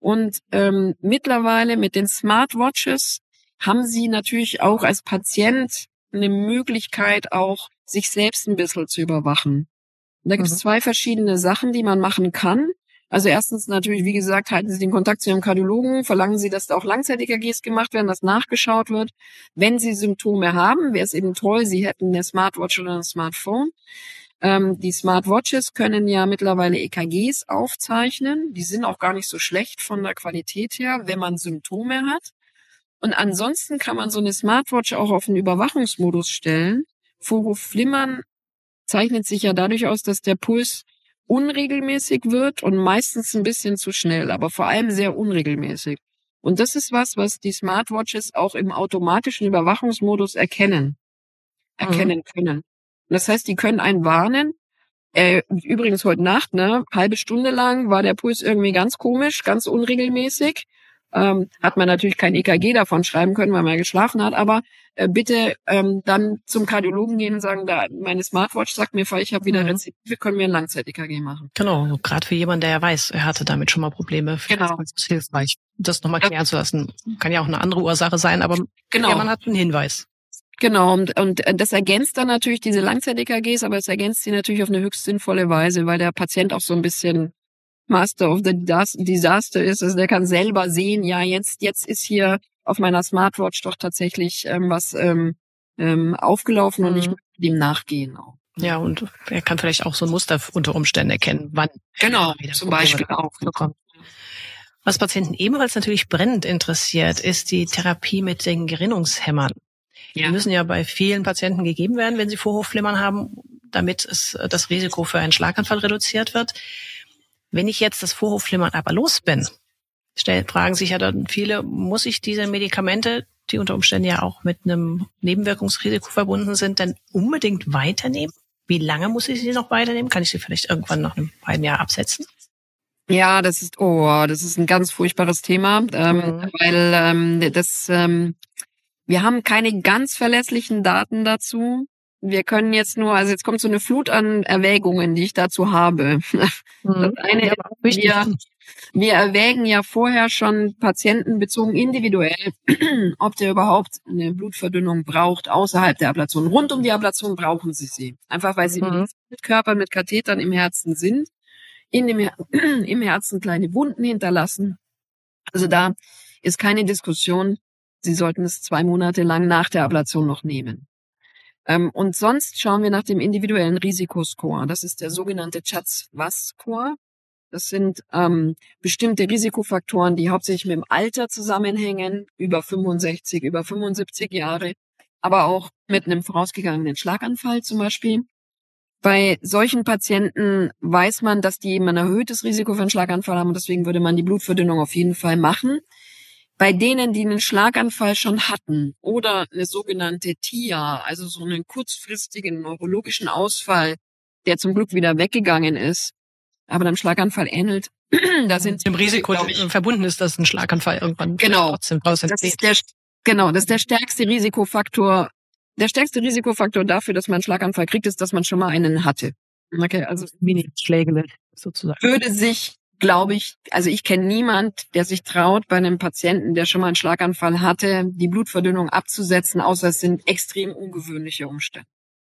Und ähm, mittlerweile mit den Smartwatches haben Sie natürlich auch als Patient eine Möglichkeit, auch sich selbst ein bisschen zu überwachen. Und da gibt es
Mhm.
zwei verschiedene Sachen, die man machen kann. Also erstens natürlich, wie gesagt, halten Sie den Kontakt zu Ihrem Kardiologen, verlangen Sie, dass da auch Langzeit-E K Gs gemacht werden, dass nachgeschaut wird. Wenn Sie Symptome haben, wäre es eben toll, Sie hätten eine Smartwatch oder ein Smartphone. Ähm, die Smartwatches können ja mittlerweile E K Gs aufzeichnen. Die sind auch gar nicht so schlecht von der Qualität her, wenn man Symptome hat. Und ansonsten kann man so eine Smartwatch auch auf den Überwachungsmodus stellen. Vorhofflimmern zeichnet sich ja dadurch aus, dass der Puls unregelmäßig wird und meistens ein bisschen zu schnell, aber vor allem sehr unregelmäßig. Und das ist was, was die Smartwatches auch im automatischen Überwachungsmodus erkennen, erkennen
Mhm.
können. Und das heißt, die können einen warnen. Äh, übrigens heute Nacht, ne, halbe Stunde lang war der Puls irgendwie ganz komisch, ganz unregelmäßig. Ähm, hat man natürlich kein E K G davon schreiben können, weil man ja geschlafen hat, aber äh, bitte ähm, dann zum Kardiologen gehen und sagen, da meine Smartwatch sagt mir, ich habe wieder
Mhm.
Rezidive, können wir ein Langzeit-E K G machen.
Genau, so gerade für jemanden, der ja weiß, er hatte damit schon mal Probleme. Vielleicht
Genau.
ist es hilfreich, das nochmal klären zu lassen. Kann ja auch eine andere Ursache sein, aber
Genau.
ja, man hat einen Hinweis.
Genau, und, und das ergänzt dann natürlich diese Langzeit-E K Gs, aber es ergänzt sie natürlich auf eine höchst sinnvolle Weise, weil der Patient auch so ein bisschen Master of the Disaster ist. Also der kann selber sehen, ja, jetzt jetzt ist hier auf meiner Smartwatch doch tatsächlich ähm, was ähm, ähm, aufgelaufen und ich
Mhm.
muss dem nachgehen auch.
Ja, und er kann vielleicht auch so ein Muster unter Umständen erkennen, wann
Genau,
wieder
zum
Probleme
Beispiel auch.
bekommt. Was Patienten ebenfalls natürlich brennend interessiert, ist die Therapie mit den Gerinnungshemmern. Die
Ja.
müssen ja bei vielen Patienten gegeben werden, wenn sie Vorhofflimmern haben, damit es das Risiko für einen Schlaganfall reduziert wird. Wenn ich jetzt das Vorhofflimmern aber los bin, stellen, fragen sich ja dann viele, muss ich diese Medikamente, die unter Umständen ja auch mit einem Nebenwirkungsrisiko verbunden sind, denn unbedingt weiternehmen? Wie lange muss ich sie noch weiternehmen? Kann ich sie vielleicht irgendwann nach einem halben Jahr absetzen?
Ja, das ist, oh, das ist ein ganz furchtbares Thema, ähm,
Mhm.
weil ähm, das, ähm, wir haben keine ganz verlässlichen Daten dazu. Wir können jetzt nur, also jetzt kommt so eine Flut an Erwägungen, die ich dazu habe. Das
Mhm.
eine
Ja,
ist,
aber auch wichtig.
wir, wir erwägen ja vorher schon patientenbezogen individuell, ob der überhaupt eine Blutverdünnung braucht außerhalb der Ablation. Rund um die Ablation brauchen sie sie. Einfach weil sie
Mhm.
mit Körpern, mit Kathetern im Herzen sind, in dem Her im Herzen kleine Wunden hinterlassen. Also da ist keine Diskussion. Sie sollten es zwei Monate lang nach der Ablation noch nehmen. Ähm, und sonst schauen wir nach dem individuellen Risikoscore. Das ist der sogenannte CHADS-W A S-Score. Das sind ähm, bestimmte Risikofaktoren, die hauptsächlich mit dem Alter zusammenhängen, über fünfundsechzig, über fünfundsiebzig Jahre, aber auch mit einem vorausgegangenen Schlaganfall zum Beispiel. Bei solchen Patienten weiß man, dass die eben ein erhöhtes Risiko für einen Schlaganfall haben und deswegen würde man die Blutverdünnung auf jeden Fall machen. Bei denen, die einen Schlaganfall schon hatten oder eine sogenannte T I A, also so einen kurzfristigen neurologischen Ausfall, der zum Glück wieder weggegangen ist, aber dem Schlaganfall ähnelt, da sind
Dem Risiko
glaub ich,
verbunden ist, dass ein Schlaganfall irgendwann
genau,
trotzdem draus
das
entsteht.
ist der, genau, das ist der stärkste Risikofaktor. Der stärkste Risikofaktor dafür, dass man einen Schlaganfall kriegt, ist, dass man schon mal einen hatte. Okay, also
Mini-Schläge sozusagen.
würde sich, glaube ich, also ich kenne niemand, der sich traut, bei einem Patienten, der schon mal einen Schlaganfall hatte, die Blutverdünnung abzusetzen, außer es sind extrem ungewöhnliche Umstände.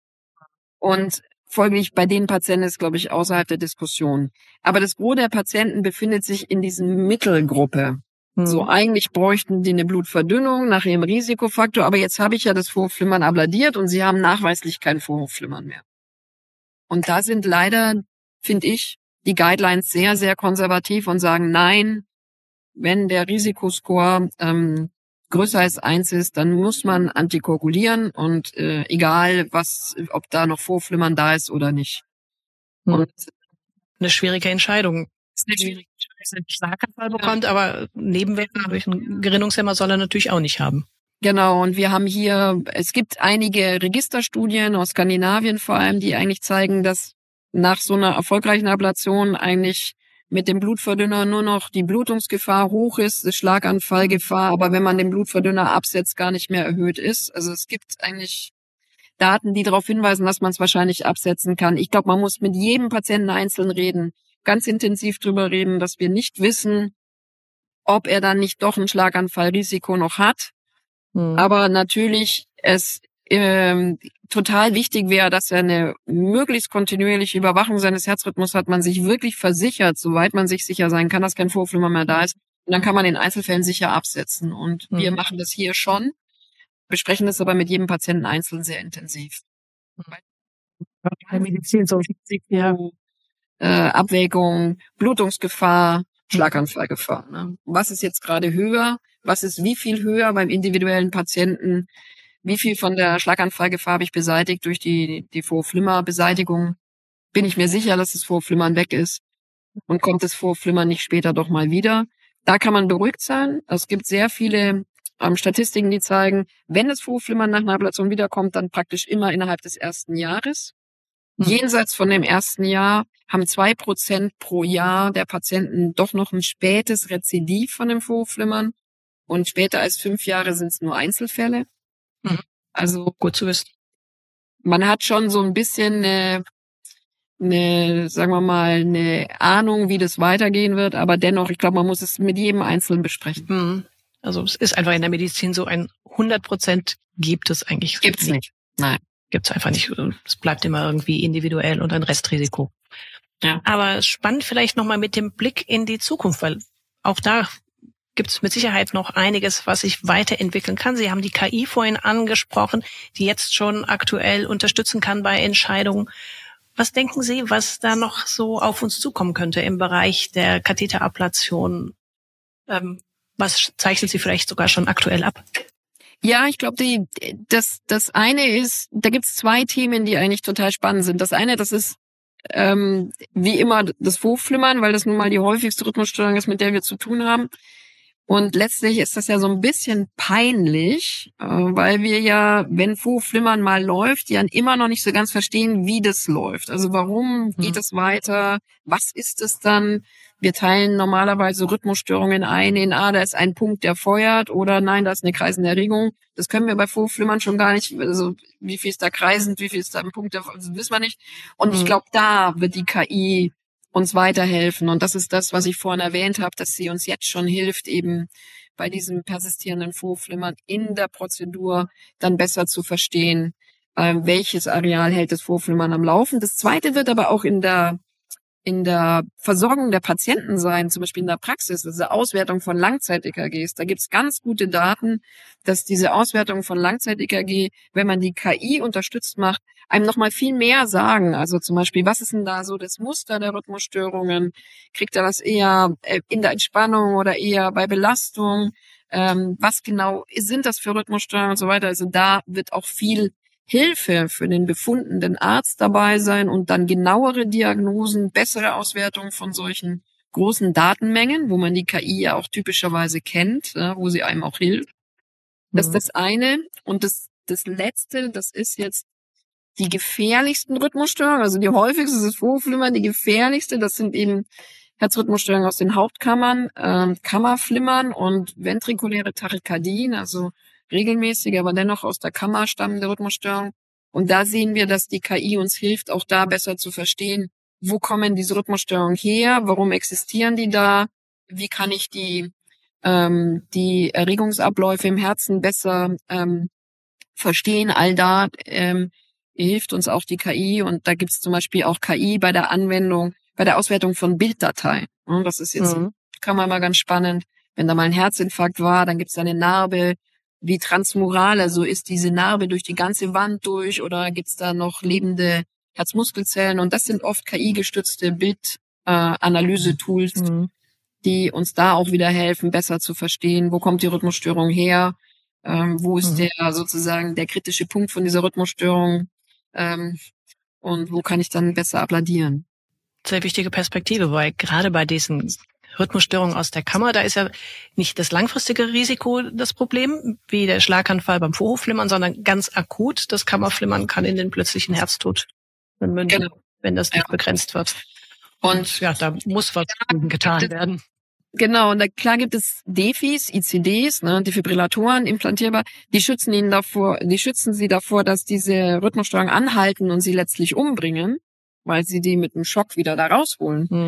Und folglich bei den Patienten ist, glaube ich, außerhalb der Diskussion. Aber das Gros der Patienten befindet sich in diesen Mittelgruppe.
Mhm.
So, eigentlich bräuchten die eine Blutverdünnung nach ihrem Risikofaktor, aber jetzt habe ich ja das Vorhofflimmern abladiert und sie haben nachweislich kein Vorhofflimmern mehr. Und da sind leider, finde ich, die Guidelines sehr, sehr konservativ und sagen, nein, wenn der Risikoscore ähm, größer als eins ist, dann muss man antikoagulieren und äh, egal, was, ob da noch Vorflimmern da ist oder nicht.
Mhm.
Und
Eine schwierige Entscheidung.
ist eine schwierige
Einen Schlaganfall bekommt, aber Nebenwirkungen durch einen Gerinnungshemmer soll er natürlich auch nicht haben.
Genau, und wir haben hier, es gibt einige Registerstudien aus Skandinavien vor allem, die eigentlich zeigen, dass nach so einer erfolgreichen Ablation eigentlich mit dem Blutverdünner nur noch die Blutungsgefahr hoch ist, die Schlaganfallgefahr, aber wenn man den Blutverdünner absetzt, gar nicht mehr erhöht ist. Also es gibt eigentlich Daten, die darauf hinweisen, dass man es wahrscheinlich absetzen kann. Ich glaube, man muss mit jedem Patienten einzeln reden, ganz intensiv drüber reden, dass wir nicht wissen, ob er dann nicht doch ein Schlaganfallrisiko noch hat. Mhm. Aber natürlich, es ähm, total wichtig wäre, dass er eine möglichst kontinuierliche Überwachung seines Herzrhythmus hat, man sich wirklich versichert, soweit man sich sicher sein kann, dass kein Vorhofflimmern mehr da ist. Und dann kann man in Einzelfällen sicher absetzen. Und mhm. wir machen das hier schon, besprechen das aber mit jedem Patienten einzeln sehr intensiv.
Medizin so
ja. äh, Abwägung, Blutungsgefahr, Schlaganfallgefahr. Ne? Was ist jetzt gerade höher? Was ist wie viel höher beim individuellen Patienten? Wie viel von der Schlaganfallgefahr habe ich beseitigt durch die, die Vorhofflimmerbeseitigung? Bin ich mir sicher, dass das Vorhofflimmern weg ist? Und kommt das Vorhofflimmern nicht später doch mal wieder? Da kann man beruhigt sein. Es gibt sehr viele ähm, Statistiken, die zeigen, wenn das Vorhofflimmern nach einer Ablation wiederkommt, dann praktisch immer innerhalb des ersten Jahres. Mhm. Jenseits von dem ersten Jahr haben zwei Prozent pro Jahr der Patienten doch noch ein spätes Rezidiv von dem Vorhofflimmern. Und später als fünf Jahre sind es nur Einzelfälle.
Mhm.
Also
gut zu wissen.
Man hat schon so ein bisschen eine, eine, sagen wir mal, eine Ahnung, wie das weitergehen wird. Aber dennoch, ich glaube, man muss es mit jedem Einzelnen besprechen.
Mhm. Also es ist einfach in der Medizin so, ein hundert Prozent gibt es eigentlich
Gibt's nicht. nicht. Nein.
Gibt's einfach nicht. Es bleibt immer irgendwie individuell und ein Restrisiko.
Ja.
Aber spannend vielleicht nochmal mit dem Blick in die Zukunft, weil auch da gibt es mit Sicherheit noch einiges, was sich weiterentwickeln kann. Sie haben die K I vorhin angesprochen, die jetzt schon aktuell unterstützen kann bei Entscheidungen. Was denken Sie, was da noch so auf uns zukommen könnte im Bereich der Katheterablation? Ähm, was zeichnet Sie vielleicht sogar schon aktuell ab?
Ja, ich glaube, die das das eine ist, da gibt's zwei Themen, die eigentlich total spannend sind. Das eine, das ist ähm, wie immer das Vorhofflimmern, weil das nun mal die häufigste Rhythmusstörung ist, mit der wir zu tun haben. Und letztlich ist das ja so ein bisschen peinlich, äh, weil wir ja, wenn Vorhofflimmern mal läuft, ja immer noch nicht so ganz verstehen, wie das läuft. Also warum geht es weiter? Was ist es dann? Wir teilen normalerweise Rhythmusstörungen ein in, ah, da ist ein Punkt, der feuert, oder nein, da ist eine kreisende Erregung. Das können wir bei Vorhofflimmern schon gar nicht, also wie viel ist da kreisend, wie viel ist da ein Punkt, der, also wissen wir nicht. Und mhm. ich glaube, da wird die K I uns weiterhelfen. Und das ist das, was ich vorhin erwähnt habe, dass sie uns jetzt schon hilft, eben bei diesem persistierenden Vorhofflimmern in der Prozedur dann besser zu verstehen, äh, welches Areal hält das Vorhofflimmern am Laufen. Das Zweite wird aber auch in der in der Versorgung der Patienten sein, zum Beispiel in der Praxis, also Auswertung von Langzeit-E K Gs. Da gibt's ganz gute Daten, dass diese Auswertung von Langzeit-E K G, wenn man die K I unterstützt macht, einem nochmal viel mehr sagen. Also zum Beispiel, was ist denn da so das Muster der Rhythmusstörungen? Kriegt er das eher in der Entspannung oder eher bei Belastung? Ähm, was genau sind das für Rhythmusstörungen und so weiter? Also da wird auch viel Hilfe für den befundenden Arzt dabei sein und dann genauere Diagnosen, bessere Auswertung von solchen großen Datenmengen, wo man die K I ja auch typischerweise kennt, ja, wo sie einem auch hilft. Das ist das eine. Und das, das letzte, das ist jetzt die gefährlichsten Rhythmusstörungen, also die häufigste ist das Vorhofflimmern, die gefährlichste, das sind eben Herzrhythmusstörungen aus den Hauptkammern, äh, Kammerflimmern und ventrikuläre Tachykardien, also regelmäßig, aber dennoch aus der Kammer stammende Rhythmusstörung. Und da sehen wir, dass die K I uns hilft, auch da besser zu verstehen, wo kommen diese Rhythmusstörungen her, warum existieren die da, wie kann ich die ähm, die Erregungsabläufe im Herzen besser ähm, verstehen. All da ähm, hilft uns auch die K I, und da gibt es zum Beispiel auch K I bei der Anwendung, bei der Auswertung von Bilddateien. Und das ist jetzt, mhm. kann man mal ganz spannend, wenn da mal ein Herzinfarkt war, dann gibt es eine Narbe, wie transmural, also ist diese Narbe durch die ganze Wand durch, oder gibt's da noch lebende Herzmuskelzellen? Und das sind oft K I-gestützte Bildanalyse-Tools, äh, mhm. die uns da auch wieder helfen, besser zu verstehen, wo kommt die Rhythmusstörung her, ähm, wo ist mhm. der sozusagen der kritische Punkt von dieser Rhythmusstörung, ähm, und wo kann ich dann besser abladieren.
Sehr wichtige Perspektive, weil gerade bei diesen Rhythmusstörungen aus der Kammer, da ist ja nicht das langfristige Risiko das Problem, wie der Schlaganfall beim Vorhofflimmern, sondern ganz akut. Das Kammerflimmern kann in den plötzlichen Herztod münden, genau. wenn das nicht ja. begrenzt wird. Und, und ja, da muss was getan werden.
Genau, und da, klar gibt es Defis, I C Ds, ne, Defibrillatoren implantierbar, die schützen ihnen davor, die schützen sie davor, dass diese Rhythmusstörungen anhalten und sie letztlich umbringen, weil sie die mit einem Schock wieder da rausholen. Mhm.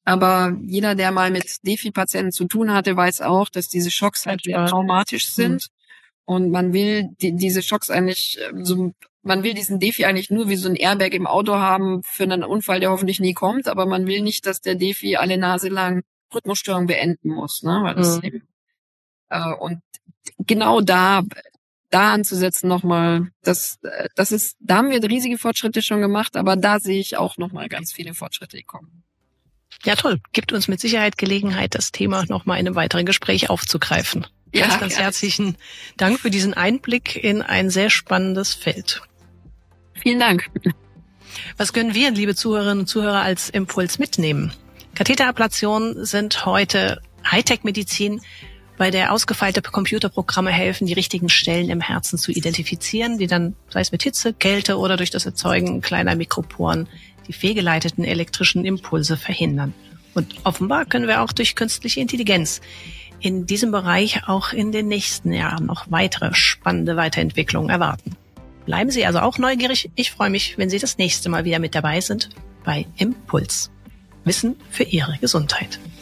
Aber jeder, der mal mit Defi-Patienten zu tun hatte, weiß auch, dass diese Schocks halt sehr traumatisch sind. Mhm. Und man will die, diese Schocks eigentlich, so, man will diesen Defi eigentlich nur wie so ein Airbag im Auto haben für einen Unfall, der hoffentlich nie kommt. Aber man will nicht, dass der Defi alle Nase lang Rhythmusstörung beenden muss, ne? Weil das mhm. eben, äh, und genau da, da anzusetzen nochmal, das, das ist, da haben wir riesige Fortschritte schon gemacht, aber da sehe ich auch nochmal ganz viele Fortschritte kommen.
Ja, toll. Gibt uns mit Sicherheit Gelegenheit, das Thema nochmal in einem weiteren Gespräch aufzugreifen. Ja, ganz, ganz ja. herzlichen Dank für diesen Einblick in ein sehr spannendes Feld.
Vielen Dank.
Was können wir, liebe Zuhörerinnen und Zuhörer, als Impuls mitnehmen? Katheterablationen sind heute Hightech-Medizin, bei der ausgefeilte Computerprogramme helfen, die richtigen Stellen im Herzen zu identifizieren, die dann, sei es mit Hitze, Kälte oder durch das Erzeugen kleiner Mikroporen, die fehlgeleiteten elektrischen Impulse verhindern. Und offenbar können wir auch durch künstliche Intelligenz in diesem Bereich auch in den nächsten Jahren noch weitere spannende Weiterentwicklungen erwarten. Bleiben Sie also auch neugierig. Ich freue mich, wenn Sie das nächste Mal wieder mit dabei sind bei Impuls. Wissen für Ihre Gesundheit.